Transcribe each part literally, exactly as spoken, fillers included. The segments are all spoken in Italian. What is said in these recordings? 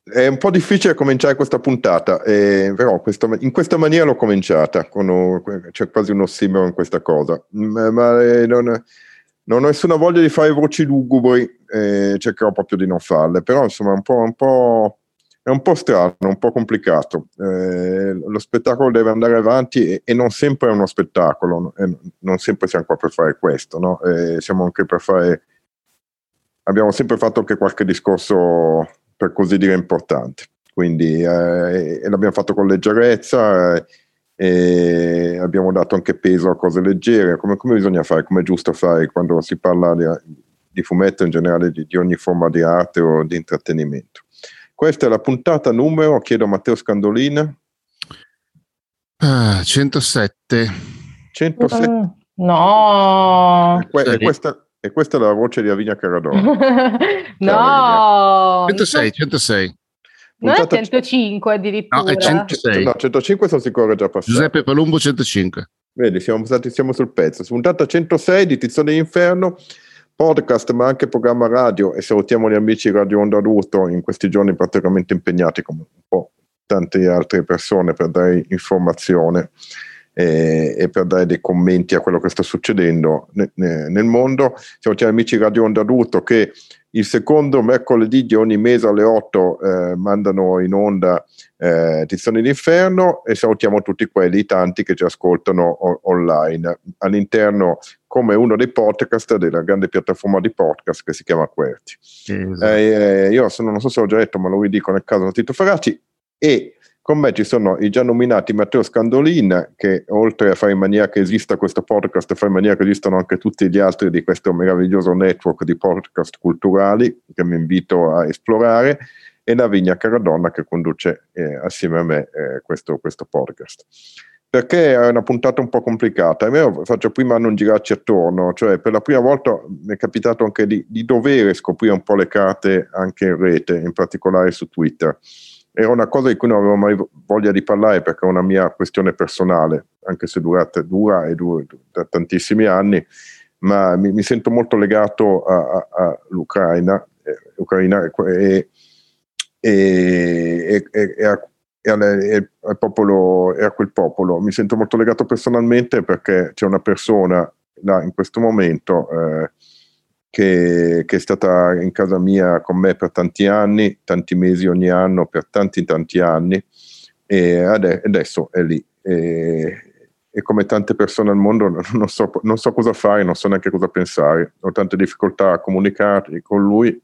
È un po' difficile cominciare questa puntata, eh, però questa, in questa maniera l'ho cominciata, con, c'è quasi un ossimoro in questa cosa, ma, ma eh, non, non ho nessuna voglia di fare voci lugubri, eh, cercherò proprio di non farle, però insomma è un po', un po', è un po' strano, un po' complicato. Eh, lo spettacolo deve andare avanti e, e non sempre è uno spettacolo, eh, non sempre siamo qua per fare questo, no? Eh, siamo anche per fare, abbiamo sempre fatto anche qualche discorso, per così dire, importante, quindi eh, e l'abbiamo fatto con leggerezza, eh, e abbiamo dato anche peso a cose leggere, come, come bisogna fare, come è giusto fare quando si parla di, di fumetto, in generale di, di ogni forma di arte o di intrattenimento. Questa è la puntata numero, chiedo a Matteo Scandolin. Ah, centosette. centosette. Mm, no. E, que- e, questa, e questa è la voce di Lavinia Caradonna. No. centosei, centosei. Non è centocinque addirittura. No, è centosei. No, centocinque sono sicuro già passato. Giuseppe Palumbo centocinque. Vedi, siamo, stati, siamo sul pezzo. Puntata centosei di Tizione d'Inferno, podcast ma anche programma radio, e salutiamo gli amici Radio Onda Adulto, in questi giorni praticamente impegnati come un po' tante altre persone per dare informazione e, e per dare dei commenti a quello che sta succedendo ne, ne, nel mondo. Salutiamo gli amici Radio Onda Adulto che il secondo mercoledì di ogni mese alle otto eh, mandano in onda eh, Tizione d'Inferno, e salutiamo tutti quelli, tanti che ci ascoltano o- online all'interno come uno dei podcast della grande piattaforma di podcast che si chiama Querti. Esatto. Eh, io sono, non so se ho già detto, ma lo ridico nel caso Tito Faraci, e con me ci sono i già nominati Matteo Scandolin, che oltre a fare in maniera che esista questo podcast, fa in maniera che esistano anche tutti gli altri di questo meraviglioso network di podcast culturali che mi invito a esplorare, e Lavinia Caradonna che conduce eh, assieme a me eh, questo, questo podcast. Perché è una puntata un po' complicata, e io faccio prima a non girarci attorno, cioè per la prima volta mi è capitato anche di, di dovere scoprire un po' le carte anche in rete, in particolare su Twitter. Era una cosa di cui non avevo mai voglia di parlare, perché è una mia questione personale, anche se durata, dura e dura da tantissimi anni, ma mi, mi sento molto legato a, a, all'Ucraina, eh, Ucraina e, e, e, e, a, e, a, e al popolo, e a quel popolo. Mi sento molto legato personalmente perché c'è una persona là in questo momento eh, Che, che è stata in casa mia con me per tanti anni, tanti mesi ogni anno, per tanti tanti anni, e adesso è lì. E, e come tante persone al mondo non so, non so cosa fare, non so neanche cosa pensare. Ho tante difficoltà a comunicare con lui,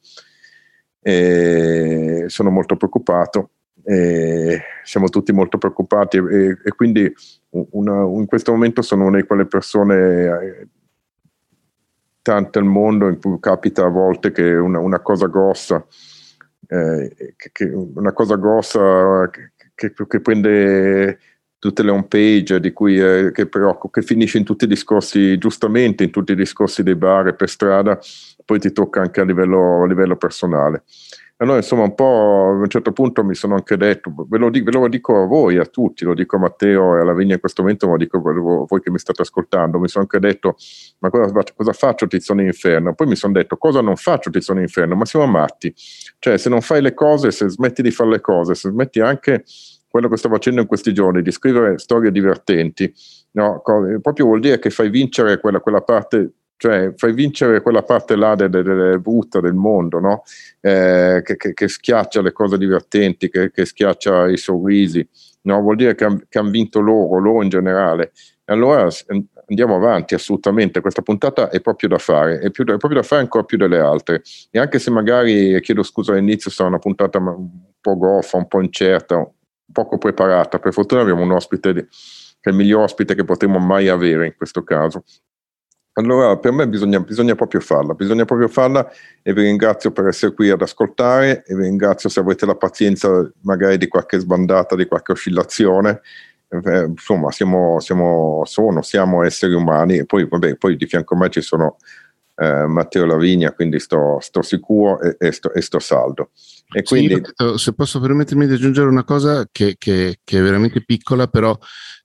e sono molto preoccupato. E siamo tutti molto preoccupati, e, e quindi una, in questo momento sono una di quelle persone tante al mondo in cui capita a volte che una, una cosa grossa eh, che, che una cosa grossa che, che, che prende tutte le home page, di cui eh, che, però, che finisce in tutti i discorsi, giustamente in tutti i discorsi dei bar e per strada, poi ti tocca anche a livello, a livello personale. Allora insomma un po' a un certo punto mi sono anche detto, ve lo, dico, ve lo dico a voi, a tutti, lo dico a Matteo e a Lavinia in questo momento, ma lo dico a voi che mi state ascoltando, mi sono anche detto ma cosa, cosa faccio Tizione d'Inferno? Poi mi sono detto cosa non faccio Tizione d'Inferno? Ma siamo matti, cioè se non fai le cose, se smetti di fare le cose, se smetti anche quello che sto facendo in questi giorni, di scrivere storie divertenti, no? Proprio vuol dire che fai vincere quella, quella parte, cioè fai vincere quella parte là delle, delle brutta del mondo, no? Eh, che, che, che schiaccia le cose divertenti, che, che schiaccia i sorrisi, no? Vuol dire che hanno han vinto loro, loro in generale. Allora andiamo avanti, assolutamente. Questa puntata è proprio da fare, è, più, è proprio da fare ancora più delle altre. E anche se magari, chiedo scusa all'inizio, sarà una puntata un po' goffa, un po' incerta, poco preparata, per fortuna abbiamo un ospite che è il miglior ospite che potremmo mai avere in questo caso. Allora per me bisogna, bisogna proprio farla, bisogna proprio farla, e vi ringrazio per essere qui ad ascoltare, e vi ringrazio se avete la pazienza magari di qualche sbandata, di qualche oscillazione. Eh, insomma siamo, siamo, sono, siamo esseri umani, e poi, vabbè, poi di fianco a me ci sono eh, Matteo e Lavinia, quindi sto, sto sicuro e, e, sto, e sto saldo. E quindi, sì, detto, se posso permettermi di aggiungere una cosa che, che, che è veramente piccola, però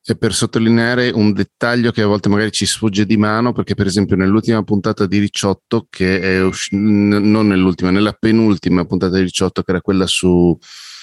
E per sottolineare un dettaglio che a volte magari ci sfugge di mano, perché per esempio nell'ultima puntata di Ricciotto, che è usci- n- non nell'ultima, nella penultima puntata di Ricciotto, che era quella su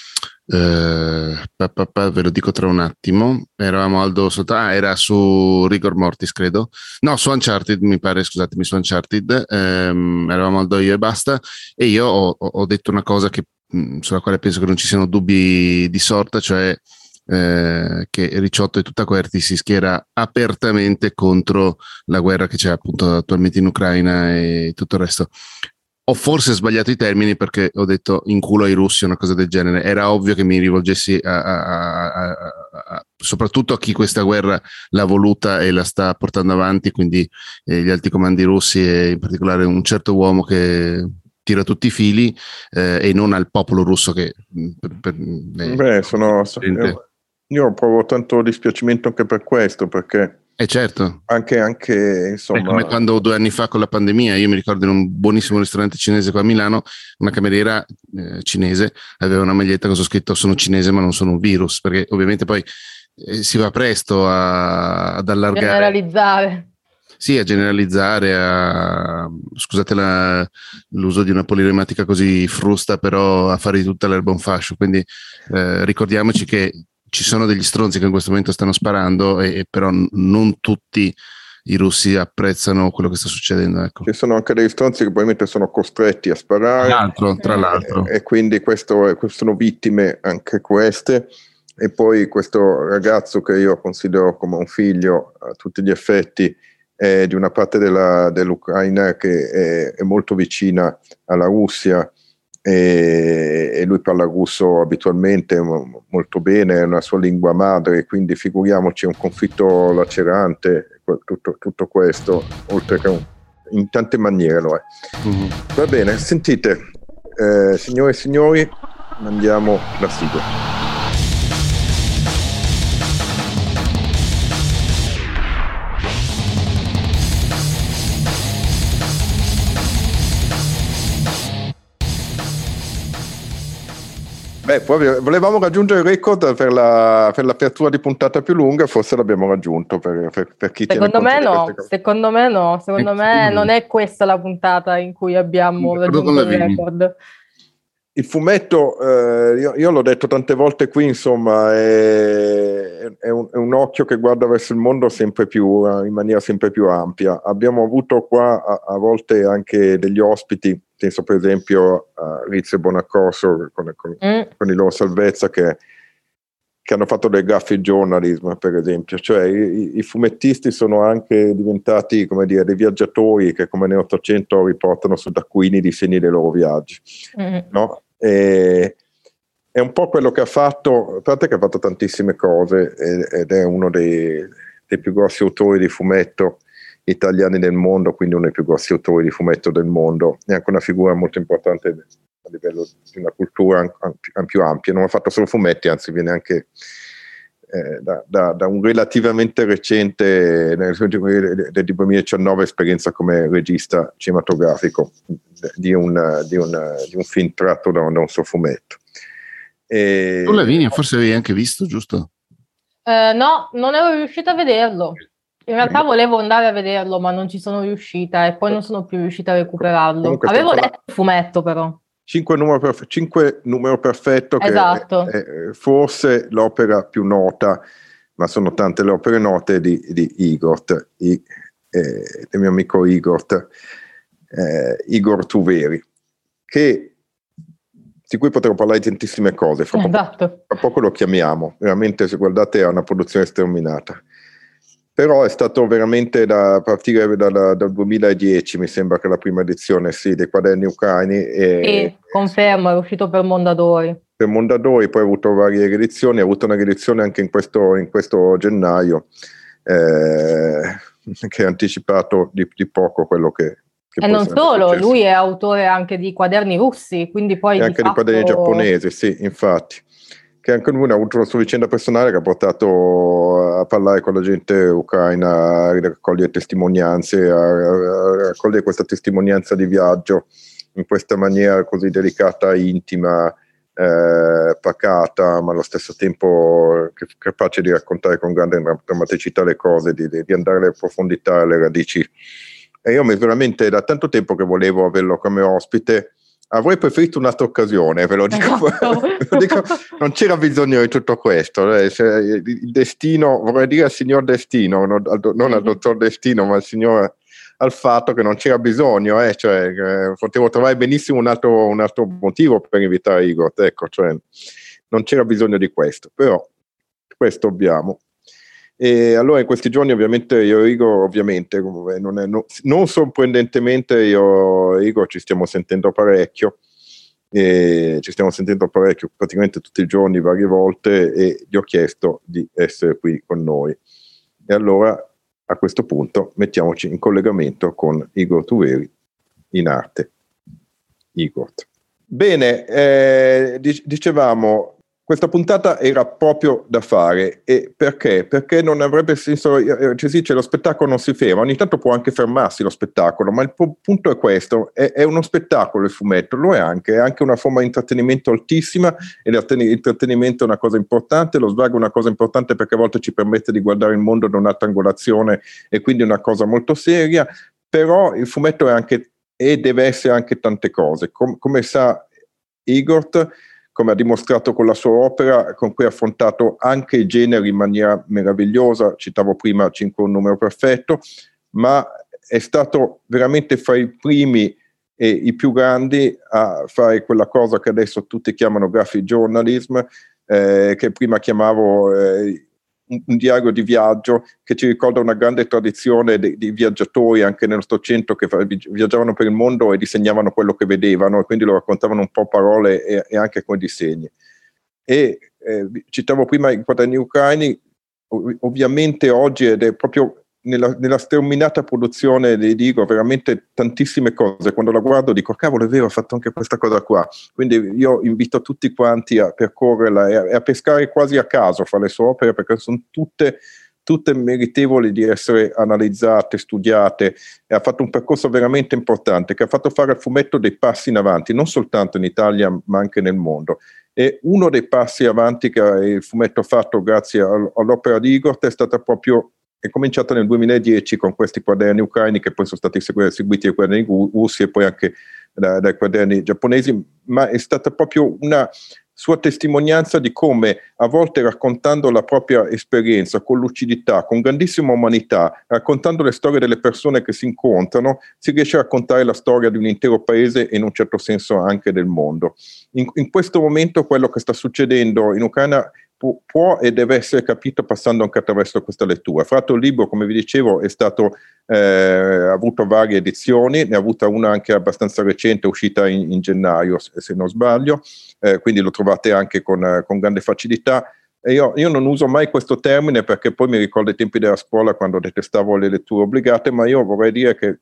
eh, pa, pa, pa, ve lo dico tra un attimo, eravamo Aldo Sota, ah, era su Rigor Mortis credo, no su Uncharted mi pare, scusatemi, su Uncharted, ehm, eravamo Aldo io e basta, e io ho, ho detto una cosa che, mh, sulla quale penso che non ci siano dubbi di sorta, cioè Eh, che Ricciotto e tutta Querti si schiera apertamente contro la guerra che c'è appunto attualmente in Ucraina e tutto il resto. Ho forse sbagliato i termini perché ho detto in culo ai russi o una cosa del genere. Era ovvio che mi rivolgessi a, a, a, a, a, soprattutto a chi questa guerra l'ha voluta e la sta portando avanti, quindi eh, gli alti comandi russi e in particolare un certo uomo che tira tutti i fili, eh, e non al popolo russo che per, per, eh, Beh, sono, io, io provo tanto dispiacimento anche per questo, perché eh certo, anche, anche insomma, è come quando due anni fa con la pandemia io mi ricordo in un buonissimo ristorante cinese qua a Milano una cameriera eh, cinese aveva una maglietta con su scritto sono cinese ma non sono un virus, perché ovviamente poi eh, si va presto a, ad allargare, generalizzare. Sì, a generalizzare, a, scusate la, l'uso di una polirematica così frusta, però a fare di tutta l'erba un fascio. Quindi eh, ricordiamoci che ci sono degli stronzi che in questo momento stanno sparando, e, e però n- non tutti i russi apprezzano quello che sta succedendo. Ecco. Ci sono anche degli stronzi che probabilmente sono costretti a sparare. Tra l'altro, tra l'altro. E, e quindi questo, sono vittime anche queste. E poi questo ragazzo che io considero come un figlio a tutti gli effetti, è di una parte della, dell'Ucraina che è, è molto vicina alla Russia, e, e lui parla russo abitualmente molto bene, è una sua lingua madre, quindi figuriamoci, è un conflitto lacerante tutto, tutto questo, oltre che un, in tante maniere lo è. Mm-hmm. Va bene, sentite, eh, signore e signori, mandiamo la sigla. Beh, poi volevamo raggiungere il record per, la, per l'apertura di puntata più lunga, forse l'abbiamo raggiunto per, per, per chi secondo tiene me no, secondo me no, secondo eh, me sì. non è questa la puntata in cui abbiamo raggiunto il record. Il fumetto, eh, io, io l'ho detto tante volte qui, insomma, è, è, un, è un occhio che guarda verso il mondo sempre più, in maniera sempre più ampia. Abbiamo avuto qua a, a volte anche degli ospiti, penso per esempio a Rizzo e Bonaccorso con, con, mm. con il loro salvezza, che, che hanno fatto del graphic journalism, per esempio. Cioè i, i fumettisti sono anche diventati, come dire, dei viaggiatori che come nell'Ottocento riportano su taccuini i disegni dei loro viaggi. Mm. No? E, è un po' quello che ha fatto, tanto che ha fatto tantissime cose ed è uno dei, dei più grossi autori di fumetto italiani del mondo, quindi uno dei più grossi autori di fumetto del mondo, è anche una figura molto importante a livello di una cultura più ampia. Non ha fatto solo fumetti, anzi viene anche eh, da, da, da un relativamente recente, nel del duemiladiciannove, esperienza come regista cinematografico di un, di un, di un film tratto da un, da un suo fumetto. E... Tu Lavinia forse avevi anche visto, giusto? Eh, no, non ero riuscita a vederlo. In realtà volevo andare a vederlo, ma non ci sono riuscita e poi non sono più riuscita a recuperarlo. Comunque avevo letto il fumetto, però. Cinque numero, perf- cinque numero perfetto, che esatto. è, è forse l'opera più nota, ma sono tante le opere note di, di Igor, i, eh, del mio amico Igor, eh, Igor Tuveri, che, di cui potremo parlare di tantissime cose. Fra, esatto. poco, fra poco lo chiamiamo, veramente, se guardate, è una produzione sterminata. Però è stato veramente da partire dal, dal duemiladieci, mi sembra che la prima edizione, sì, dei quaderni ucraini. E, sì, confermo, è uscito per Mondadori. Per Mondadori, poi ha avuto varie riedizioni, ha avuto una riedizione anche in questo, in questo gennaio, eh, che ha anticipato di, di poco quello che... che e non solo, successo. Lui è autore anche di quaderni russi, quindi poi... E di anche fatto... di quaderni giapponesi, sì, infatti. Che anche lui ha avuto una sua vicenda personale che ha portato a parlare con la gente ucraina, a raccogliere testimonianze, a, a raccogliere questa testimonianza di viaggio in questa maniera così delicata, intima, eh, pacata, ma allo stesso tempo capace di raccontare con grande drammaticità le cose, di, di andare alle profondità, alle radici. E io mi veramente da tanto tempo che volevo averlo come ospite. Avrei preferito un'altra occasione, ve lo dico, Esatto. ve lo dico, non c'era bisogno di tutto questo. Eh, il destino, vorrei dire al signor Destino, non al, non al dottor Destino, ma al signor, al fatto che non c'era bisogno, eh, cioè, eh, potevo trovare benissimo un altro, un altro motivo per invitare Igor, ecco, cioè, non c'era bisogno di questo, però questo abbiamo. E allora in questi giorni ovviamente io e Igor, ovviamente, non, è, no, non sorprendentemente io e Igor ci stiamo sentendo parecchio, e ci stiamo sentendo parecchio praticamente tutti i giorni, varie volte, e gli ho chiesto di essere qui con noi. E allora a questo punto mettiamoci in collegamento con Igor Tuveri in arte. Igor. Bene, eh, dicevamo, questa puntata era proprio da fare. E perché? Perché non avrebbe senso, cioè si dice, lo spettacolo non si ferma, ogni tanto può anche fermarsi lo spettacolo, ma il punto è questo, è, è uno spettacolo il fumetto, lo è anche, è anche una forma di intrattenimento altissima, e l'intrattenimento è una cosa importante, lo svago è una cosa importante perché a volte ci permette di guardare il mondo da un'altra angolazione e quindi è una cosa molto seria, però il fumetto è anche, e deve essere anche tante cose, Com- come sa Igor, come ha dimostrato con la sua opera, con cui ha affrontato anche i generi in maniera meravigliosa. Citavo prima Cinque un numero perfetto, ma è stato veramente fra i primi e i più grandi a fare quella cosa che adesso tutti chiamano graphic journalism, eh, che prima chiamavo eh, un, un diario di viaggio, che ci ricorda una grande tradizione di, di viaggiatori anche nell'Ottocento che viaggiavano per il mondo e disegnavano quello che vedevano, e quindi lo raccontavano un po' parole e, e anche con disegni. E eh, citavo prima i quaderni ucraini, ov- ovviamente oggi, ed è proprio nella, nella sterminata produzione di Igor, veramente tantissime cose. Quando la guardo dico, cavolo, è vero, ha fatto anche questa cosa qua. Quindi io invito tutti quanti a percorrerla e a, e a pescare quasi a caso fra le sue opere, perché sono tutte, tutte meritevoli di essere analizzate, studiate, e ha fatto un percorso veramente importante che ha fatto fare al fumetto dei passi in avanti, non soltanto in Italia ma anche nel mondo. E uno dei passi avanti che il fumetto ha fatto grazie all'opera di Igor è stata proprio, è cominciata nel duemiladieci con questi quaderni ucraini che poi sono stati seguiti dai quaderni russi e poi anche da, dai quaderni giapponesi, ma è stata proprio una sua testimonianza di come, a volte raccontando la propria esperienza con lucidità, con grandissima umanità, raccontando le storie delle persone che si incontrano, si riesce a raccontare la storia di un intero paese e in un certo senso anche del mondo. In, in questo momento quello che sta succedendo in Ucraina può, può e deve essere capito passando anche attraverso questa lettura. Fra l'altro il libro, come vi dicevo, è stato, eh, ha avuto varie edizioni, ne ha avuta una anche abbastanza recente, uscita in, in gennaio se non sbaglio, eh, quindi lo trovate anche con, con grande facilità. E io, io non uso mai questo termine perché poi mi ricordo i tempi della scuola quando detestavo le letture obbligate, ma io vorrei dire che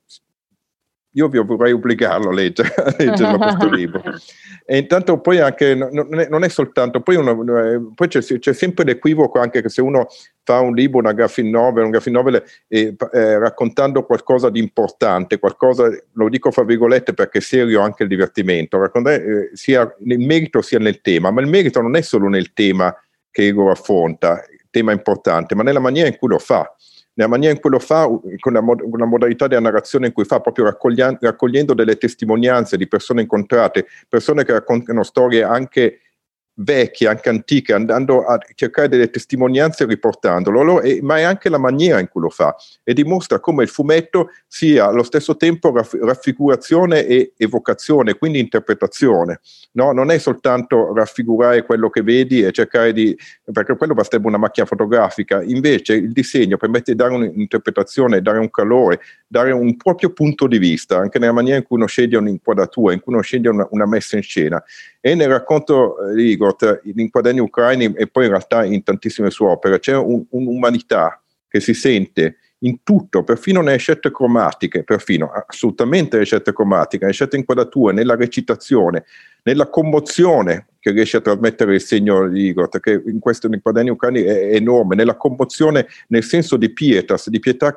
io vi vorrei obbligarlo a leggere, a leggerlo questo libro. E intanto poi anche, non è, non è soltanto, poi, uno, poi c'è, c'è sempre l'equivoco anche che se uno fa un libro, una graphic novel, un graphic novel eh, eh, raccontando qualcosa di importante, qualcosa, lo dico fra virgolette perché è serio anche il divertimento, raccontare eh, sia nel merito sia nel tema, ma il merito non è solo nel tema che Igor affronta, tema importante, ma nella maniera in cui lo fa. Nella maniera in cui lo fa, con la, mod- una modalità di narrazione in cui fa, proprio raccogli- raccogliendo delle testimonianze di persone incontrate, persone che raccontano storie anche vecchie, anche antiche, andando a cercare delle testimonianze e riportandolo, e, ma è anche la maniera in cui lo fa, e dimostra come il fumetto sia allo stesso tempo raff- raffigurazione e evocazione, quindi interpretazione, no? Non è soltanto raffigurare quello che vedi e cercare di, perché quello basterebbe una macchina fotografica, invece il disegno permette di dare un'interpretazione, dare un calore, dare un proprio punto di vista, anche nella maniera in cui uno sceglie un'inquadratura, in cui uno sceglie una, una messa in scena. E nel racconto di Igor, in quaderni ucraini e poi in realtà in tantissime sue opere, c'è un, un'umanità che si sente in tutto, perfino nelle scelte cromatiche, perfino assolutamente nelle scelte cromatiche, nelle scelte inquadrature, nella recitazione, nella commozione che riesce a trasmettere il segno di Igor, che in questo nei quaderni ucraini è, è enorme, nella commozione nel senso di pietas, di pietà che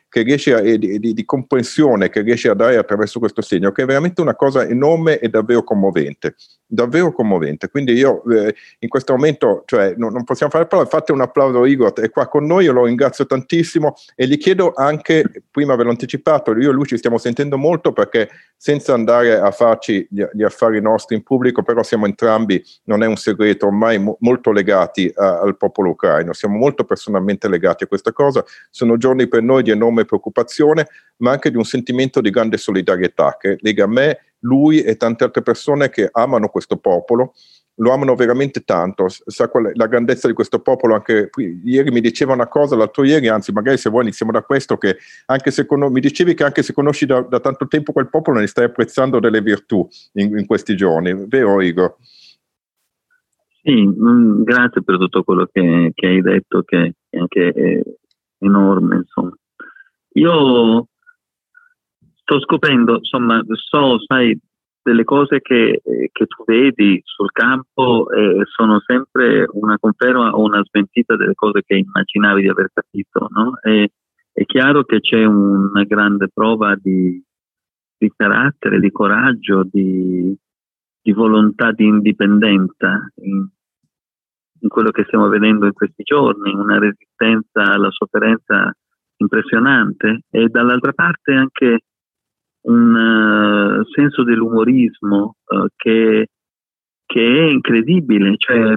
che riesce a, di, di, di comprensione che riesce a dare attraverso questo segno, che è veramente una cosa enorme e davvero commovente, davvero commovente. Quindi io eh, in questo momento, cioè, non, non possiamo fare parola, fate un applauso a Igor, è qua con noi, io lo ringrazio tantissimo e gli chiedo anche, prima ve l'ho anticipato, io e lui ci stiamo sentendo molto perché senza andare a farci gli, gli affari nostri in pubblico, però siamo entrambi, non è un segreto, ormai mo, molto legati a, al popolo ucraino, siamo molto personalmente legati a questa cosa, sono giorni per noi di enorme preoccupazione, ma anche di un sentimento di grande solidarietà che lega me, lui e tante altre persone che amano questo popolo, lo amano veramente tanto, sa qual è la grandezza di questo popolo. Anche qui, ieri mi diceva una cosa, l'altro ieri, anzi magari se vuoi iniziamo da questo, che anche se con, mi dicevi che anche se conosci da, da tanto tempo quel popolo ne stai apprezzando delle virtù in, in questi giorni, vero Igor? Sì, mh, grazie per tutto quello che, che hai detto, che è anche è enorme, insomma. Io sto scoprendo, insomma, so, sai, delle cose che, che tu vedi sul campo eh, sono sempre una conferma o una smentita delle cose che immaginavi di aver capito, no? E, è chiaro che c'è una grande prova di, di carattere, di coraggio, di, di volontà di indipendenza in, in quello che stiamo vedendo in questi giorni, una resistenza alla sofferenza impressionante, e dall'altra parte anche un uh, senso dell'umorismo uh, che, che è incredibile. Cioè,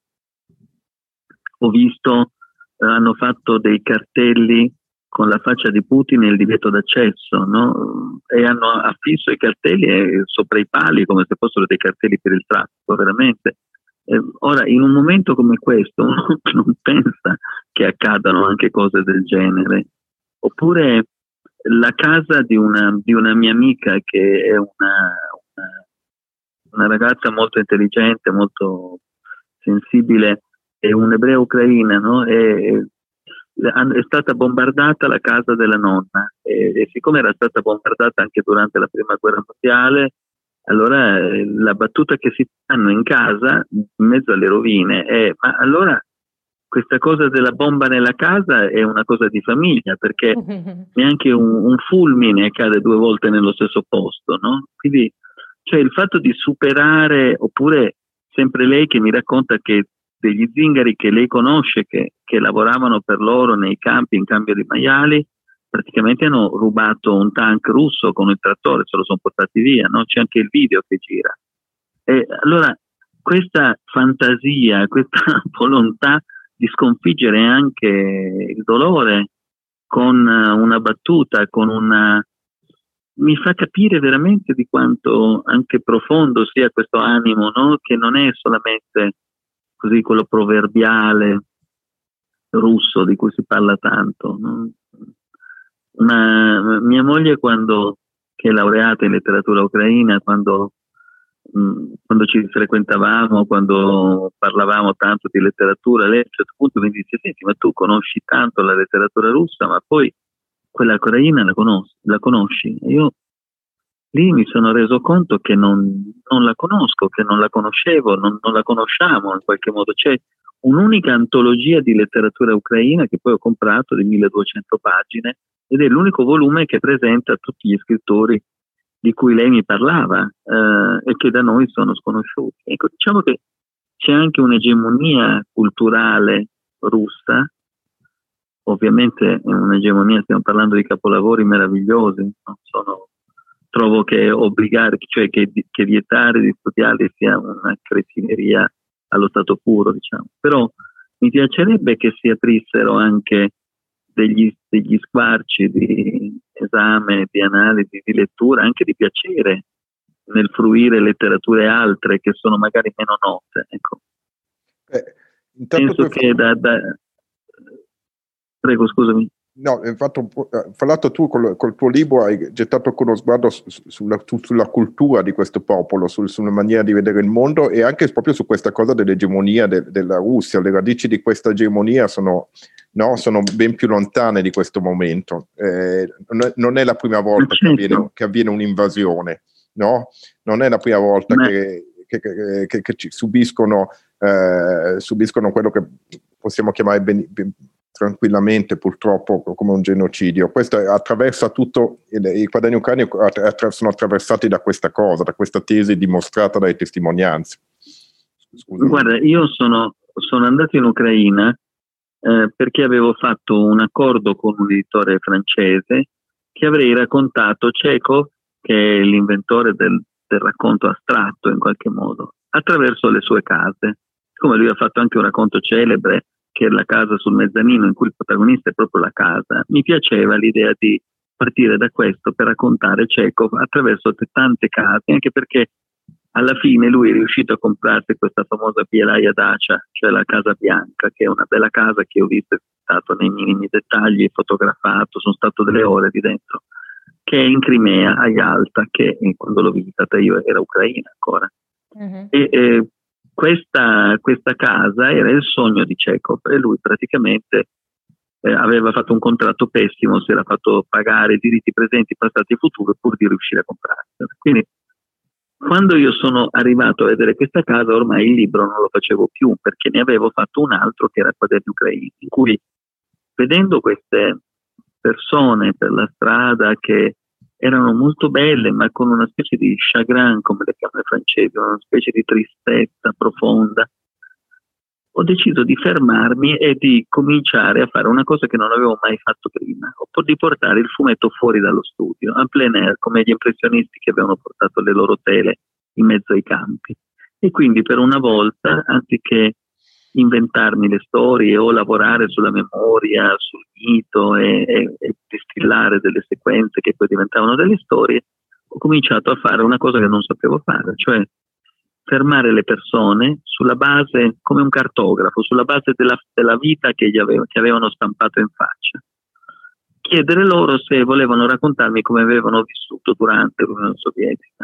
ho visto, uh, hanno fatto dei cartelli con la faccia di Putin e il divieto d'accesso, no? E hanno affisso i cartelli eh, sopra i pali come se fossero dei cartelli per il traffico, veramente. Eh, ora, in un momento come questo, uno non pensa che accadano anche cose del genere. Oppure la casa di una, di una mia amica, che è una, una, una ragazza molto intelligente, molto sensibile, è un'ebrea ucraina, no? E, è stata bombardata la casa della nonna e, e siccome era stata bombardata anche durante la prima guerra mondiale, allora eh, la battuta che si fanno in casa in mezzo alle rovine è: ma allora questa cosa della bomba nella casa è una cosa di famiglia, perché neanche un, un fulmine cade due volte nello stesso posto, no? Quindi, cioè, il fatto di superare, oppure sempre lei che mi racconta che degli zingari che lei conosce, che, che lavoravano per loro nei campi in cambio di maiali, praticamente hanno rubato un tank russo con il trattore, se lo sono portati via, no? C'è anche il video che gira. E allora questa fantasia, questa volontà di sconfiggere anche il dolore con una battuta, con una... mi fa capire veramente di quanto anche profondo sia questo animo, no? Che non è solamente così quello proverbiale russo di cui si parla tanto, no? Una, mia moglie, quando, che è laureata in letteratura ucraina, quando, mh, quando ci frequentavamo, quando parlavamo tanto di letteratura, lei a un certo punto mi dice: senti, ma tu conosci tanto la letteratura russa, ma poi quella ucraina la conosci? La conosci? E io lì mi sono reso conto che non, non la conosco, che non la conoscevo, non, non la conosciamo in qualche modo. C'è un'unica antologia di letteratura ucraina che poi ho comprato di milleduecento pagine, ed è l'unico volume che presenta tutti gli scrittori di cui lei mi parlava eh, e che da noi sono sconosciuti. Ecco, diciamo che c'è anche un'egemonia culturale russa, ovviamente è un'egemonia, stiamo parlando di capolavori meravigliosi, no? Sono, trovo che obbligare, cioè che, che vietare di studiarli sia una cretineria allo stato puro, diciamo. Però mi piacerebbe che si aprissero anche degli, degli squarci di esame, di analisi, di lettura, anche di piacere nel fruire letterature altre che sono magari meno note. Ecco. Eh, Penso che da, da... Prego, scusami. No, infatti, fra l'altro tu col, col tuo libro hai gettato uno sguardo su, sulla, su, sulla cultura di questo popolo, su, sulla maniera di vedere il mondo, e anche proprio su questa cosa dell'egemonia de, della Russia. Le radici di questa egemonia sono, no, sono ben più lontane di questo momento. Eh, non, è, non è la prima volta che avviene, che avviene un'invasione, no? Non è la prima volta che, che, che, che, che ci subiscono, eh, subiscono quello che possiamo chiamare ben, ben, tranquillamente, purtroppo, come un genocidio. Questo attraversa tutto, i quaderni ucraini sono attraversati da questa cosa, da questa tesi dimostrata dalle testimonianze. Scusa. Guarda, io sono, sono andato in Ucraina eh, perché avevo fatto un accordo con un editore francese che avrei raccontato Chekhov, che è l'inventore del, del racconto astratto in qualche modo, attraverso le sue case. Come lui ha fatto anche un racconto celebre, che è La casa sul mezzanino, in cui il protagonista è proprio la casa. Mi piaceva l'idea di partire da questo per raccontare Chekhov attraverso tante case, anche perché alla fine lui è riuscito a comprarsi questa famosa Bielaia Dacia, cioè la Casa Bianca, che è una bella casa che ho visto, è stato nei minimi dettagli, fotografato, sono stato delle ore di dentro, che è in Crimea, a Yalta, che quando l'ho visitata io era ucraina ancora. Uh-huh. E eh, questa, questa casa era il sogno di Chekhov, e lui praticamente eh, aveva fatto un contratto pessimo, si era fatto pagare i diritti presenti, passati e futuri pur di riuscire a comprarsela. Quindi quando io sono arrivato a vedere questa casa, ormai il libro non lo facevo più, perché ne avevo fatto un altro che era Quaderni ucraini, in cui, vedendo queste persone per la strada che erano molto belle, ma con una specie di chagrin, come le chiamano i francesi, una specie di tristezza profonda, ho deciso di fermarmi e di cominciare a fare una cosa che non avevo mai fatto prima, di portare il fumetto fuori dallo studio, en plein air, come gli impressionisti che avevano portato le loro tele in mezzo ai campi. E quindi per una volta, anziché inventarmi le storie o lavorare sulla memoria, sul mito e, e, e distillare delle sequenze che poi diventavano delle storie, ho cominciato a fare una cosa che non sapevo fare, cioè fermare le persone sulla base, come un cartografo, sulla base della, della vita che, gli avevo, che avevano stampato in faccia. Chiedere loro se volevano raccontarmi come avevano vissuto durante l'Unione Sovietica.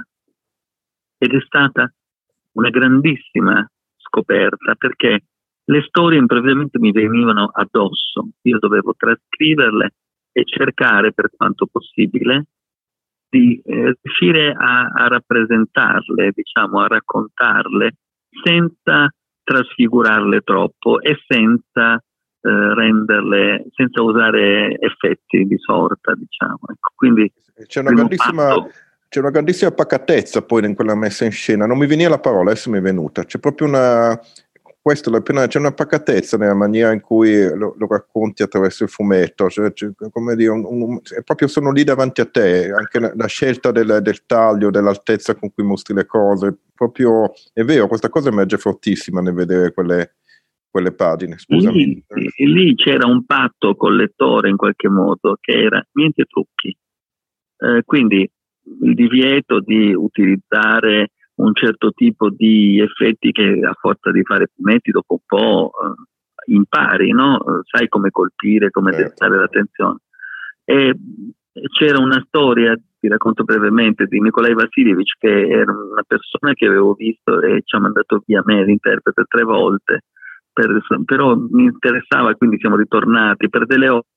Ed è stata una grandissima scoperta, perché le storie improvvisamente mi venivano addosso. Io dovevo trascriverle e cercare, per quanto possibile, di eh, riuscire a, a rappresentarle, diciamo, a raccontarle senza trasfigurarle troppo e senza eh, renderle, senza usare effetti di sorta, diciamo. Ecco, quindi c'è una grandissima fatto... c'è una grandissima pacatezza poi in quella messa in scena. Non mi veniva la parola, adesso mi è venuta. C'è proprio una questo appena, c'è una pacatezza nella maniera in cui lo, lo racconti attraverso il fumetto, cioè, cioè, come dire, un, un, proprio sono lì davanti a te, anche la, la scelta del, del taglio, dell'altezza con cui mostri le cose, proprio è vero, questa cosa emerge fortissima nel vedere quelle, quelle pagine. Scusami. Lì, lì c'era un patto col lettore in qualche modo, che era niente trucchi, eh, quindi il divieto di utilizzare un certo tipo di effetti che a forza di fare fumetti dopo un po' eh, impari, no? Sai come colpire, come certo. Destare l'attenzione. E c'era una storia, ti racconto brevemente, di Nikolai Vasiljevic, che era una persona che avevo visto e ci ha mandato via me, l'interprete, tre volte, per, però mi interessava, quindi siamo ritornati per delle ore,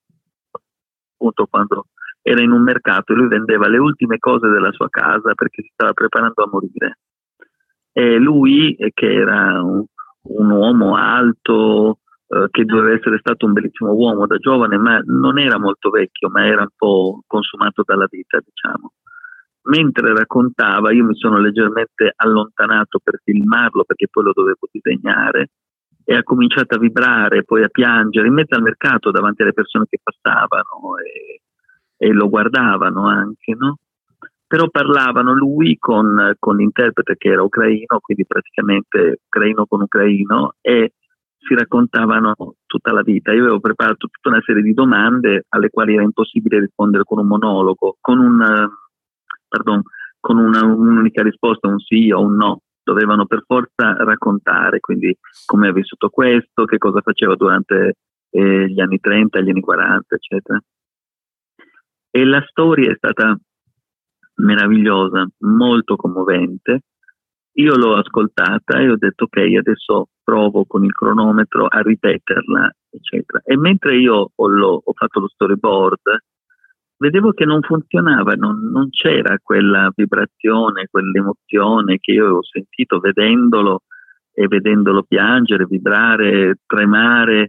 appunto quando era in un mercato e lui vendeva le ultime cose della sua casa perché si stava preparando a morire. E lui, che era un, un uomo alto, eh, che doveva essere stato un bellissimo uomo da giovane, ma non era molto vecchio, ma era un po' consumato dalla vita, diciamo. Mentre raccontava, io mi sono leggermente allontanato per filmarlo, perché poi lo dovevo disegnare, e ha cominciato a vibrare, poi a piangere, in mezzo al mercato davanti alle persone che passavano, e e lo guardavano anche, no? Però parlavano lui con, con l'interprete che era ucraino, quindi praticamente ucraino con ucraino, e si raccontavano tutta la vita. Io avevo preparato tutta una serie di domande alle quali era impossibile rispondere con un monologo, con, un, pardon, con una, un'unica risposta, un sì o un no. Dovevano per forza raccontare, quindi come ha vissuto questo, che cosa faceva durante eh, gli anni trenta, gli anni quaranta, eccetera. E la storia è stata meravigliosa, molto commovente. Io l'ho ascoltata e ho detto ok, adesso provo con il cronometro a ripeterla, eccetera. E mentre io ho, lo, ho fatto lo storyboard, vedevo che non funzionava, non, non c'era quella vibrazione, quell'emozione che io avevo sentito vedendolo e vedendolo piangere, vibrare, tremare.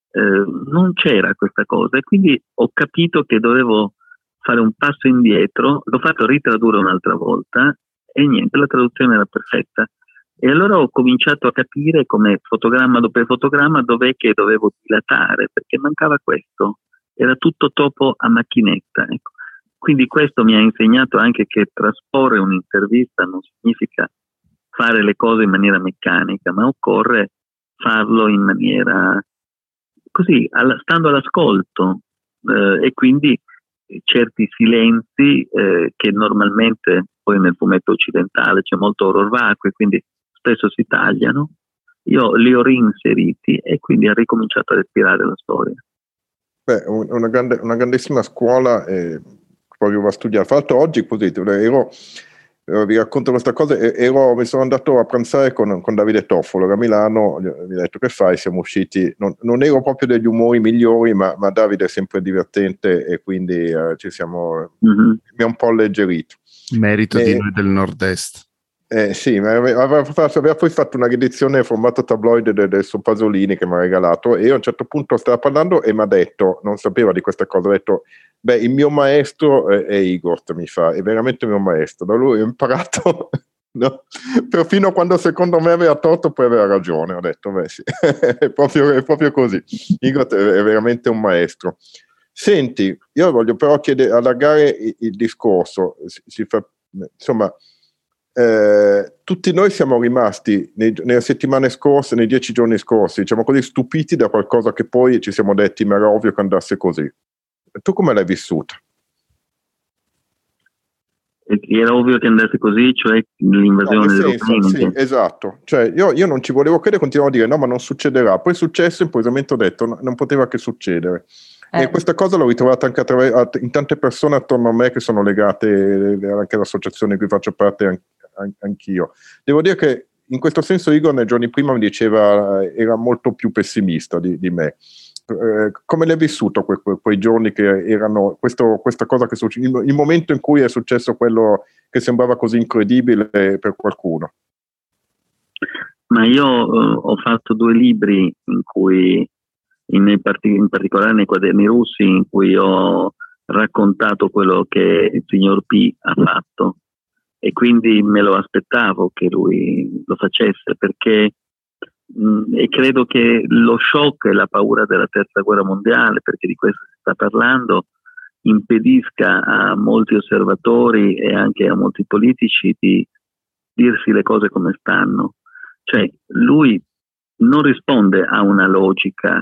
eh, non c'era questa cosa, e quindi ho capito che dovevo fare un passo indietro. L'ho fatto ritradurre un'altra volta e niente, la traduzione era perfetta. E allora ho cominciato a capire, come fotogramma dopo fotogramma, dov'è che dovevo dilatare, perché mancava questo, era tutto troppo a macchinetta, ecco. Quindi questo mi ha insegnato anche che trasporre un'intervista non significa fare le cose in maniera meccanica, ma occorre farlo in maniera così, alla, stando all'ascolto, eh, e quindi certi silenzi eh, che normalmente poi nel fumetto occidentale c'è molto horror vacui, quindi spesso si tagliano, io li ho reinseriti e quindi ha ricominciato a respirare la storia. Beh, una, grande, una grandissima scuola, eh, proprio va a studiare. Fra l'altro oggi così, ero, vi racconto questa cosa, ero, mi sono andato a pranzare con, con Davide Toffolo a Milano, mi ha detto che fai, siamo usciti, non, non ero proprio degli umori migliori, ma, ma Davide è sempre divertente e quindi eh, ci siamo, mm-hmm. mi ha un po' alleggerito. Merito e, di noi del nord-est. Eh, sì, ma aveva, aveva poi fatto una riedizione formato tabloide del, del suo Pasolini che mi ha regalato, e io a un certo punto stava parlando e mi ha detto, non sapeva di questa cosa, ha detto, beh, il mio maestro è, è Igor, mi fa, è veramente il mio maestro, da lui ho imparato, no? Perfino quando secondo me aveva torto poi aveva ragione, ho detto, beh sì, è, proprio, è proprio così, Igor è, è veramente un maestro. Senti, io voglio però chiedere, allargare il, il discorso, si, si fa, insomma, Eh, tutti noi siamo rimasti nei, nelle settimane scorse, nei dieci giorni scorsi, diciamo così, stupiti da qualcosa che poi ci siamo detti ma era ovvio che andasse così. Tu come l'hai vissuta? Era ovvio che andasse così, cioè l'invasione no, dell'Ucraina. Sì, esatto, cioè io, io non ci volevo credere, continuavo a dire no, ma non succederà, poi è successo, improvvisamente ho detto no, non poteva che succedere. Eh. E questa cosa l'ho ritrovata anche attraver- in tante persone attorno a me che sono legate anche all'associazione di cui faccio parte anche anch'io. Devo dire che in questo senso Igor nei giorni prima mi diceva era molto più pessimista di, di me. Eh, come l'hai vissuto que, que, quei giorni che erano questo, questa cosa che succede, il, il momento in cui è successo quello che sembrava così incredibile per qualcuno? Ma io eh, ho fatto due libri in cui in, in particolare nei quaderni russi, in cui ho raccontato quello che il signor P ha fatto, e quindi me lo aspettavo che lui lo facesse, perché mh, e credo che lo shock e la paura della terza guerra mondiale, perché di questo si sta parlando, impedisca a molti osservatori e anche a molti politici di dirsi le cose come stanno. Cioè lui non risponde a una logica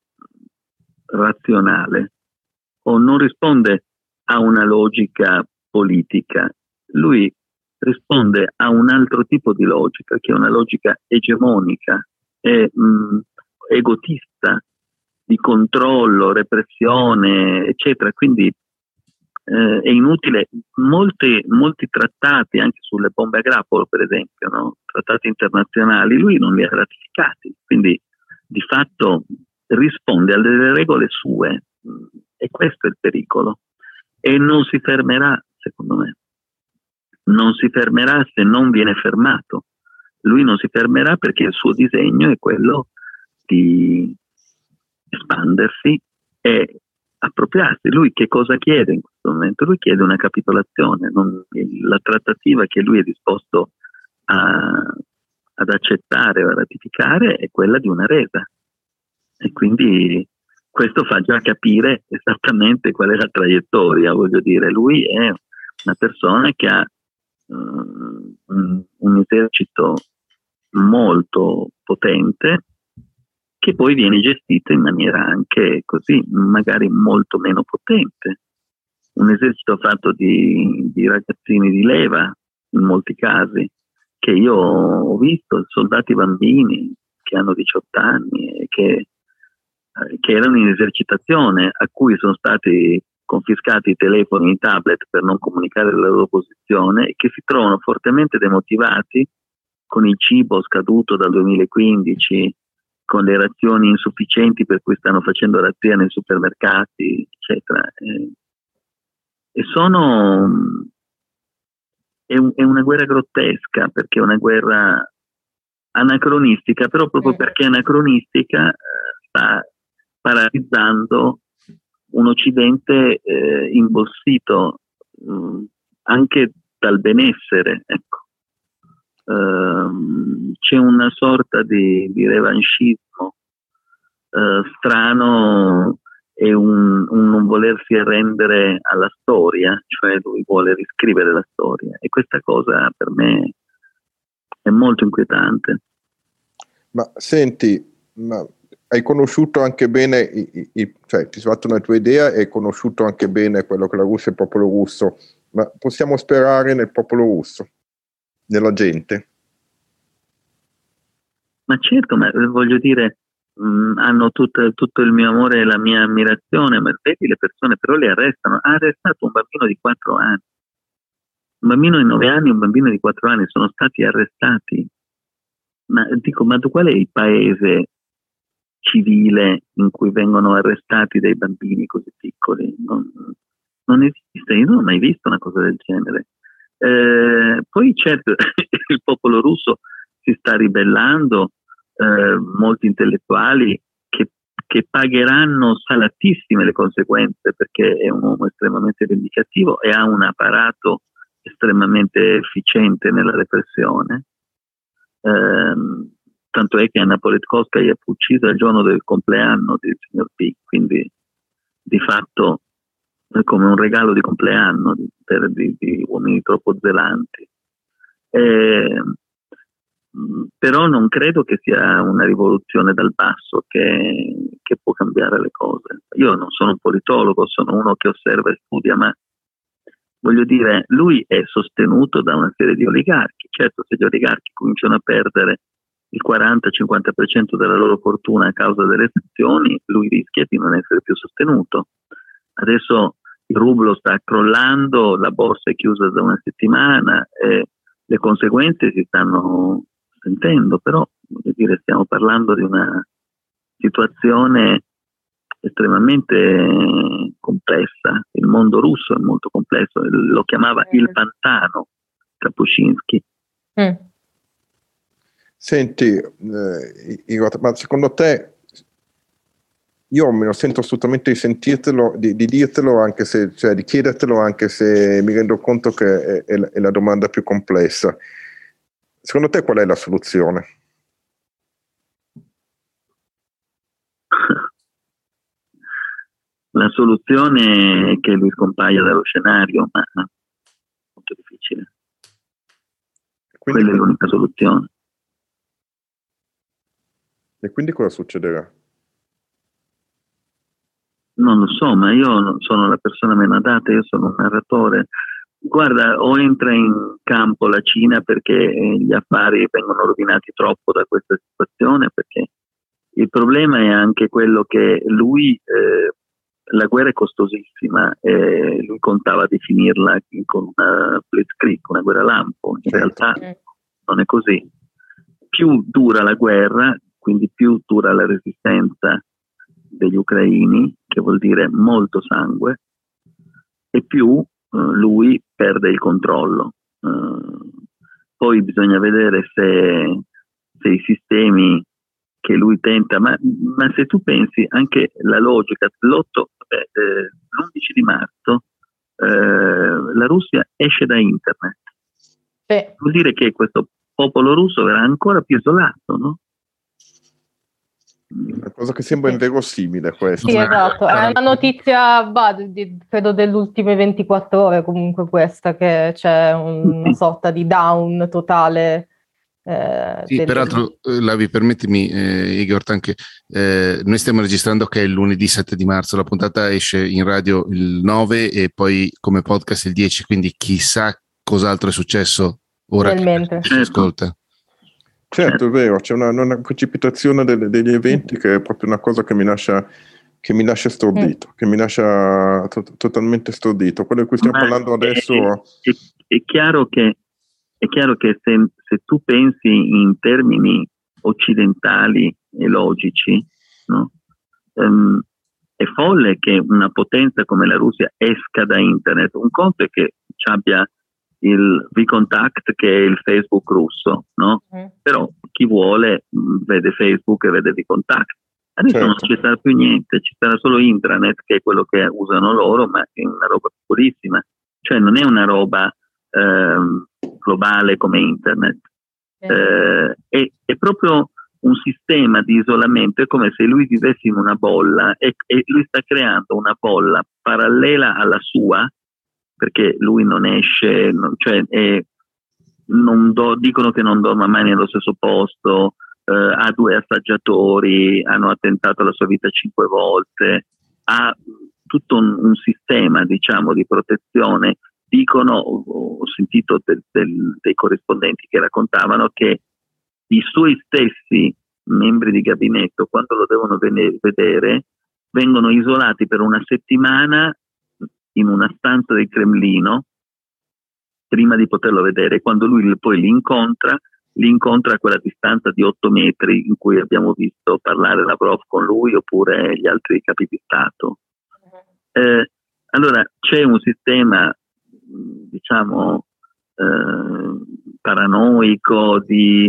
razionale o non risponde a una logica politica, lui risponde a un altro tipo di logica, che è una logica egemonica e mh, egotista, di controllo, repressione, eccetera. Quindi eh, è inutile. Molti, molti trattati, anche sulle bombe a grappolo, per esempio, no? Trattati internazionali, lui non li ha ratificati, quindi di fatto risponde alle regole sue, e questo è il pericolo. E non si fermerà, secondo me. Non si fermerà se non viene fermato. Lui non si fermerà perché il suo disegno è quello di espandersi e appropriarsi. Lui che cosa chiede in questo momento? Lui chiede una capitolazione. Non, la trattativa che lui è disposto a, ad accettare o a ratificare è quella di una resa. E quindi questo fa già capire esattamente qual è la traiettoria. Voglio dire, lui è una persona che ha uh, un, un esercito molto potente, che poi viene gestito in maniera anche così, magari molto meno potente. Un esercito fatto di, di ragazzini di leva, in molti casi, che io ho visto, soldati bambini che hanno diciotto anni e che, che erano in esercitazione, a cui sono stati confiscati i telefoni e i tablet per non comunicare la loro posizione, e che si trovano fortemente demotivati con il cibo scaduto dal duemilaquindici, con le razioni insufficienti per cui stanno facendo razzia nei supermercati, eccetera. E, e sono... È, un, è una guerra grottesca, perché è una guerra anacronistica, però proprio perché è anacronistica eh, sta paralizzando un Occidente eh, imbossito mh, anche dal benessere, ecco. Uh, c'è una sorta di, di revanchismo uh, strano e un, un non volersi arrendere alla storia, cioè lui vuole riscrivere la storia, e questa cosa per me è molto inquietante. Ma senti, ma hai conosciuto anche bene, i, i, cioè ti sei fatto una tua idea e hai conosciuto anche bene quello che la Russia è il popolo russo, ma possiamo sperare nel popolo russo, nella gente? Ma certo, ma voglio dire, mh, hanno tutto, tutto il mio amore e la mia ammirazione, ma vedi le persone, però le arrestano. Ha arrestato un bambino di quattro anni, un bambino di nove anni e un bambino di quattro anni sono stati arrestati. Ma dico, ma qual è il paese civile in cui vengono arrestati dei bambini così piccoli? Non, non esiste, io non ho mai visto una cosa del genere. Eh, poi certo, il popolo russo si sta ribellando, eh, molti intellettuali che, che pagheranno salatissime le conseguenze, perché è un uomo estremamente vendicativo e ha un apparato estremamente efficiente nella repressione. Eh, tanto è che Anna Politkovskaya fu uccisa il giorno del compleanno del signor P, quindi di fatto è come un regalo di compleanno di, per, di, di uomini troppo zelanti. Eh, però non credo che sia una rivoluzione dal basso che, che può cambiare le cose. Io non sono un politologo, sono uno che osserva e studia, ma voglio dire, lui è sostenuto da una serie di oligarchi. Certo, se gli oligarchi cominciano a perdere il quaranta cinquanta per cento della loro fortuna a causa delle sanzioni, lui rischia di non essere più sostenuto. Adesso il rublo sta crollando, la borsa è chiusa da una settimana e le conseguenze si stanno sentendo, però voglio dire, stiamo parlando di una situazione estremamente complessa. Il mondo russo è molto complesso, lo chiamava mm. il pantano Kapuscinski. Mm. Senti, eh, Igor, ma secondo te, io me lo sento assolutamente di sentirtelo, di, di dirtelo, anche se, cioè di chiedertelo, anche se mi rendo conto che è, è, la, è la domanda più complessa. Secondo te qual è la soluzione? La soluzione è che lui scompaia dallo scenario, ma è molto difficile. Quindi, quella è l'unica soluzione. E quindi cosa succederà? Non lo so, ma io non sono la persona meno adatta, io sono un narratore. Guarda, o entra in campo la Cina perché gli affari vengono rovinati troppo da questa situazione, perché il problema è anche quello che lui, eh, la guerra è costosissima e lui contava di finirla con una blitzkrieg, una guerra lampo, in realtà non è così. Più dura la guerra, quindi più dura la resistenza degli ucraini, che vuol dire molto sangue, e più uh, lui perde il controllo. Uh, poi bisogna vedere se, se i sistemi che lui tenta, ma, ma se tu pensi anche la logica, l'otto, eh, l'undici di marzo eh, la Russia esce da internet. Eh. Vuol dire che questo popolo russo verrà ancora più isolato, no? Una cosa che sembra inverosimile questa. Sì, esatto, è una notizia bah, di, credo delle ultime ventiquattro ore comunque questa, che c'è una sorta di down totale. Eh, sì, del... peraltro, Lavi, permettimi, eh, Igor, anche eh, noi stiamo registrando che è il lunedì sette di marzo, la puntata esce in radio il nove e poi come podcast il dieci, quindi chissà cos'altro è successo ora che si ascolta. Certo, è vero, c'è una, una precipitazione delle, degli eventi che è proprio una cosa che mi lascia, che mi lascia stordito, mm. che mi lascia to- totalmente stordito. Quello di cui stiamo Ma parlando adesso... È, è, è chiaro che, è chiaro che se, se tu pensi in termini occidentali e logici, no? um, è folle che una potenza come la Russia esca da internet. Un conto è che ci abbia il VKontakte, che è il Facebook russo, no? Mm. Però chi vuole mh, vede Facebook e vede VKontakte. Adesso certo. non ci sarà più niente, ci sarà solo intranet, che è quello che usano loro, ma è una roba purissima, cioè non è una roba eh, globale come internet, eh, è, è proprio un sistema di isolamento, è come se lui vivesse in una bolla e, e lui sta creando una bolla parallela alla sua, perché lui non esce, non, cioè è, non do, dicono che non dorma mai nello stesso posto, eh, ha due assaggiatori, hanno attentato alla sua vita cinque volte, ha tutto un, un sistema, diciamo, di protezione. Dicono, ho sentito del, del, dei corrispondenti che raccontavano che i suoi stessi membri di gabinetto, quando lo devono vedere, vengono isolati per una settimana in una stanza del Cremlino prima di poterlo vedere. Quando lui poi li incontra, li incontra a quella distanza di otto metri in cui abbiamo visto parlare Lavrov con lui oppure gli altri capi di Stato. Eh, allora c'è un sistema, diciamo, eh, paranoico di,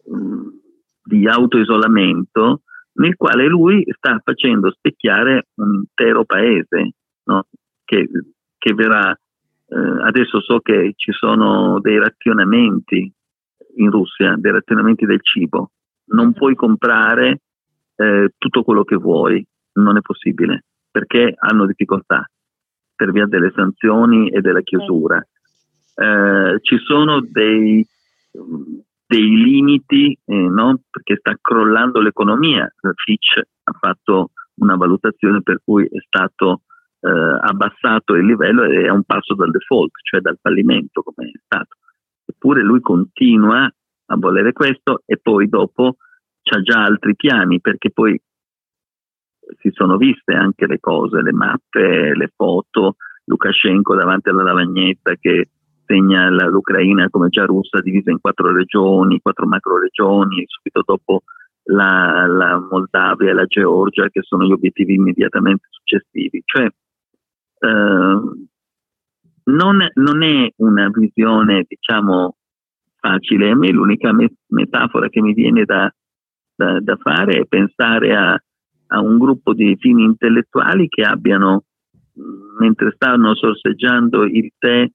di autoisolamento nel quale lui sta facendo specchiare un intero paese, no? che, che verrà eh, adesso so che ci sono dei razionamenti in Russia, dei razionamenti del cibo, non puoi comprare eh, tutto quello che vuoi, non è possibile perché hanno difficoltà per via delle sanzioni e della chiusura. Eh, ci sono dei, dei limiti, eh, no? Perché sta crollando l'economia. Fitch ha fatto una valutazione per cui è stato eh, abbassato il livello e è a un passo dal default, cioè dal fallimento come è stato. Eppure lui continua a volere questo e poi dopo c'ha già altri piani, perché poi si sono viste anche le cose, le mappe, le foto, Lukashenko davanti alla lavagnetta che segna la, l'Ucraina come già russa divisa in quattro regioni, quattro macro regioni, subito dopo la, la Moldavia e la Georgia che sono gli obiettivi immediatamente successivi. Cioè eh, non, non è una visione, diciamo, facile. A me l'unica me- metafora che mi viene da, da, da fare è pensare a a un gruppo di fini intellettuali che abbiano, mentre stanno sorseggiando il tè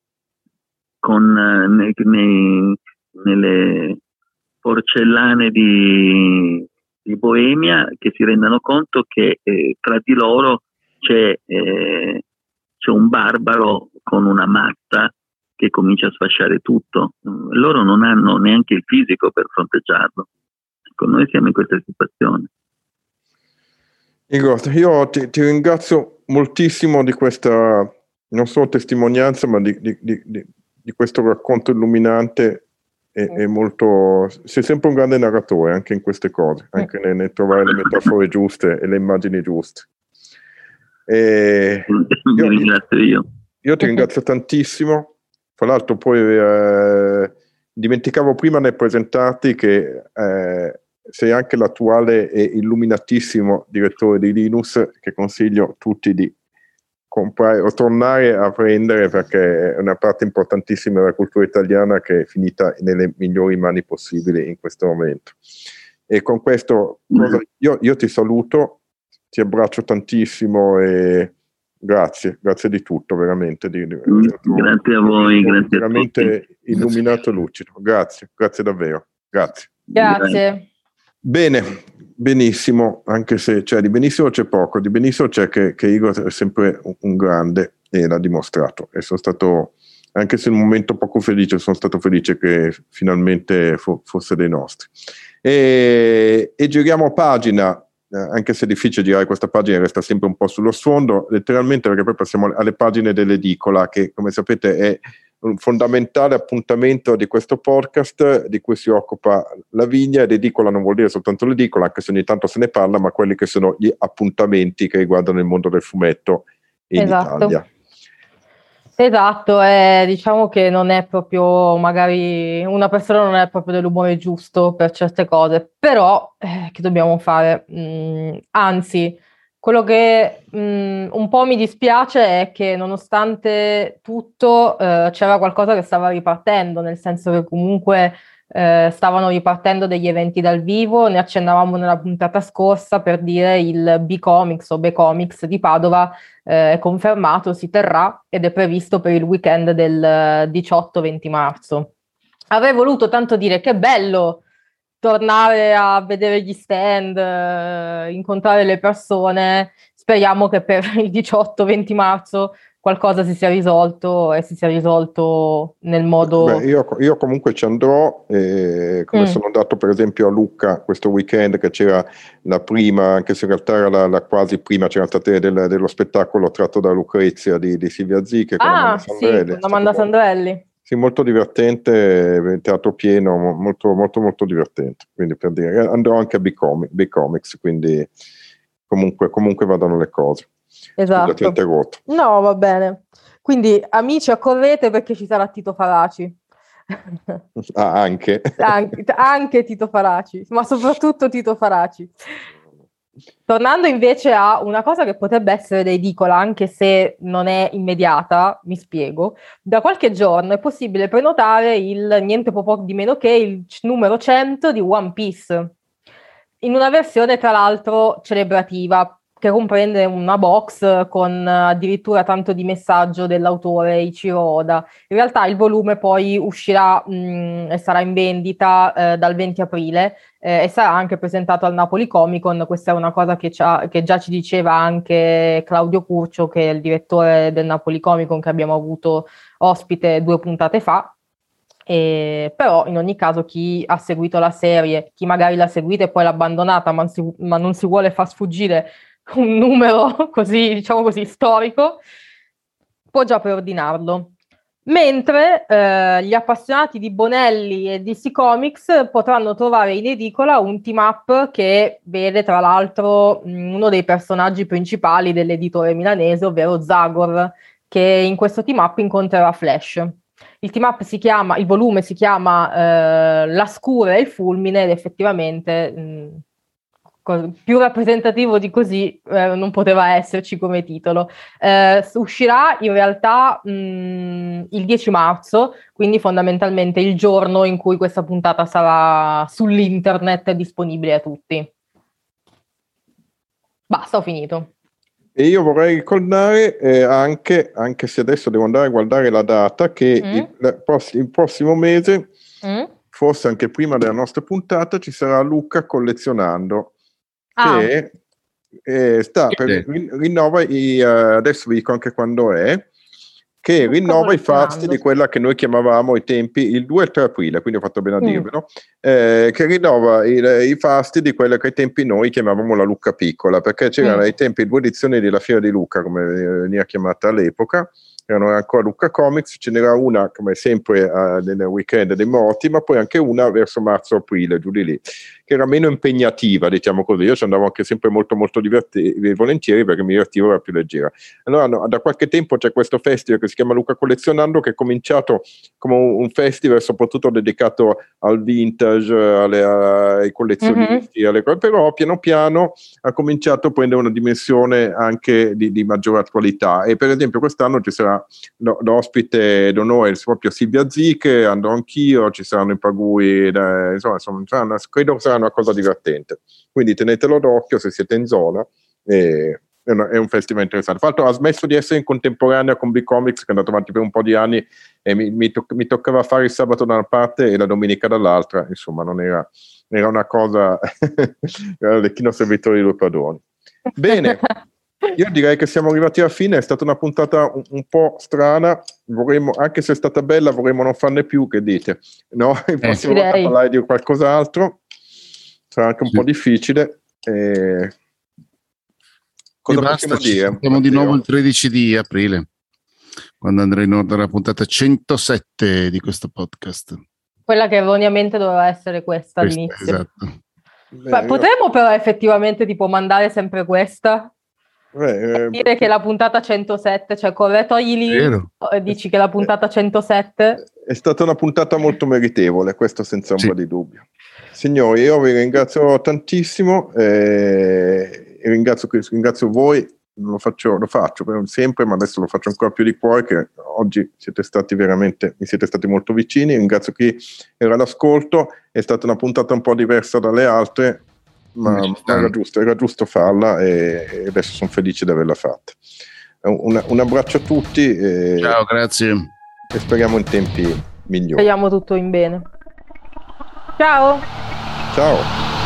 con, nei, nei, nelle porcellane di, di Boemia, che si rendano conto che eh, tra di loro c'è, eh, c'è un barbaro con una mazza che comincia a sfasciare tutto. Loro non hanno neanche il fisico per fronteggiarlo. Ecco, noi siamo in questa situazione. Igor, io ti, ti ringrazio moltissimo di questa, non solo testimonianza, ma di, di, di, di questo racconto illuminante e, mm. e molto... Sei sempre un grande narratore anche in queste cose, anche mm. nel, nel trovare le metafore giuste e le immagini giuste. E io, ringrazio io. Io ti ringrazio tantissimo. Tra l'altro poi eh, dimenticavo prima nel presentarti che... Eh, sei anche l'attuale e illuminatissimo direttore di Linus, che consiglio tutti di comprare o tornare a prendere, perché è una parte importantissima della cultura italiana che è finita nelle migliori mani possibili in questo momento. E con questo cosa, io, io ti saluto, ti abbraccio tantissimo e grazie, grazie di tutto, veramente. Di, di, grazie a voi, grazie veramente a tutti. Illuminato e lucido. Grazie, grazie davvero. Grazie. Grazie. Bene, benissimo, anche se cioè, di benissimo c'è poco, di benissimo c'è che, che Igor è sempre un, un grande e l'ha dimostrato, e sono stato, anche se in un momento poco felice, sono stato felice che finalmente fo, fosse dei nostri. E, e giriamo pagina, eh, anche se è difficile girare questa pagina, resta sempre un po' sullo sfondo, letteralmente, perché poi passiamo alle pagine dell'edicola, che come sapete è un fondamentale appuntamento di questo podcast di cui si occupa Lavinia. Ed edicola non vuol dire soltanto l'edicola, anche se ogni tanto se ne parla, ma quelli che sono gli appuntamenti che riguardano il mondo del fumetto in esatto. Italia. Esatto, eh, diciamo che non è proprio, magari una persona non è proprio dell'umore giusto per certe cose, però eh, che dobbiamo fare? Mm, anzi, quello che mh, un po' mi dispiace è che nonostante tutto eh, c'era qualcosa che stava ripartendo, nel senso che comunque eh, stavano ripartendo degli eventi dal vivo, ne accennavamo nella puntata scorsa per dire il B-Comics o B-Comics di Padova eh, è confermato, si terrà ed è previsto per il weekend del diciotto venti marzo. Avrei voluto tanto dire che bello tornare a vedere gli stand, eh, incontrare le persone. Speriamo che per il diciotto venti marzo qualcosa si sia risolto e si sia risolto nel modo... Beh, io, io comunque ci andrò, eh, come mm. sono andato per esempio a Lucca questo weekend, che c'era la prima, anche se in realtà era la, la quasi prima, c'era stata del, dello spettacolo tratto da Lucrezia di, di Silvia Zicche con ah, Amanda Sandrelli. Sì, con Amanda Sandrelli. Sì, molto divertente, teatro pieno, molto molto molto divertente, quindi per dire, andrò anche a B-Comics, quindi comunque, comunque vadano le cose. Esatto. Scusate, interrotto. No, va bene. Quindi amici, accorrete perché ci sarà Tito Faraci. Ah, anche. anche. Anche Tito Faraci, ma soprattutto Tito Faraci. Tornando invece a una cosa che potrebbe essere ridicola, anche se non è immediata, mi spiego. Da qualche giorno è possibile prenotare il niente po' di meno che il numero cento di One Piece, in una versione tra l'altro celebrativa, che comprende una box con addirittura tanto di messaggio dell'autore Ichiro Oda. In realtà il volume poi uscirà mh, e sarà in vendita eh, dal venti aprile eh, e sarà anche presentato al Napoli Comic Con. Questa è una cosa che, che già ci diceva anche Claudio Curcio, che è il direttore del Napoli Comic Con, che abbiamo avuto ospite due puntate fa. E, però in ogni caso chi ha seguito la serie, chi magari l'ha seguita e poi l'ha abbandonata ma, si, ma non si vuole far sfuggire un numero così, diciamo così, storico, può già preordinarlo. Mentre eh, gli appassionati di Bonelli e D C Comics potranno trovare in edicola un team up che vede tra l'altro mh, uno dei personaggi principali dell'editore milanese, ovvero Zagor, che in questo team up incontrerà Flash. Il team up si chiama, il volume si chiama eh, La Scura e il Fulmine, ed effettivamente mh, più rappresentativo di così eh, non poteva esserci come titolo. Eh, uscirà in realtà mh, il dieci marzo, quindi fondamentalmente il giorno in cui questa puntata sarà sull'internet disponibile a tutti. Basta, ho finito. E io vorrei ricordare eh, anche, anche se adesso devo andare a guardare la data, che mm. il, il, prossimo, il prossimo mese, mm. forse anche prima della nostra puntata, ci sarà Luca Collezionando, che ah. eh, sta per, rinnova i, uh, adesso vi dico anche quando è, che Luca rinnova i fasti di quella che noi chiamavamo ai tempi il due e il tre aprile, quindi ho fatto bene a mm. dirvelo, eh, che rinnova i, i fasti di quella che ai tempi noi chiamavamo la Lucca Piccola, perché c'erano mm. ai tempi due edizioni della Fiera di Lucca, come veniva chiamata all'epoca, erano ancora Lucca Comics, ce n'era una come sempre uh, nel weekend dei morti, ma poi anche una verso marzo-aprile, giù di lì, che era meno impegnativa, diciamo così. Io ci andavo anche sempre molto molto diverti- volentieri, perché mi divertivo, era più leggera. Allora no, da qualche tempo c'è questo festival che si chiama Luca Collezionando, che è cominciato come un, un festival soprattutto dedicato al vintage, alle, ai collezionisti, mm-hmm. alle cose, però piano piano ha cominciato a prendere una dimensione anche di, di maggiore attualità, e per esempio quest'anno ci sarà l'ospite d'onore proprio Silvia Zicche, andrò anch'io, ci saranno i Pagui, eh, insomma, insomma credo sarà una cosa divertente, quindi tenetelo d'occhio se siete in zona, e è, una, è un festival interessante. Fra l'altro ha smesso di essere in contemporanea con B-Comics, che è andato avanti per un po' di anni, e mi, mi, to- mi toccava fare il sabato da una parte e la domenica dall'altra, insomma non era, era una cosa era l'ecchino servitore di due padroni. Bene. Io direi che siamo arrivati alla fine, è stata una puntata un, un po' strana, vorremmo, anche se è stata bella, vorremmo non farne più, che dite? No? Il prossimo eh, volta parlare di qualcos'altro, sarà anche un sì. po' difficile. E... Cosa e possiamo basta, dire? Siamo di nuovo il tredici di aprile, quando andrà in onda la puntata centosette di questo podcast. Quella che erroneamente doveva essere questa, questa all'inizio. Esatto. Beh, potremmo io... però effettivamente tipo mandare sempre questa? Eh, eh, dire che la puntata centosette, cioè corre, togli lì e dici che la puntata centosette è stata una puntata molto meritevole, questo senza un sì. po' di dubbio. Signori, io vi ringrazio tantissimo, eh, ringrazio, ringrazio voi lo faccio, lo faccio sempre, ma adesso lo faccio ancora più di cuore, che oggi siete stati veramente, mi siete stati molto vicini. Ringrazio chi era all'ascolto, è stata una puntata un po' diversa dalle altre, ma, ma era giusto, era giusto farla, e, e adesso sono felice di averla fatta. Un, un abbraccio a tutti. E, ciao, grazie. E speriamo in tempi migliori. Speriamo tutto in bene. Ciao. Ciao.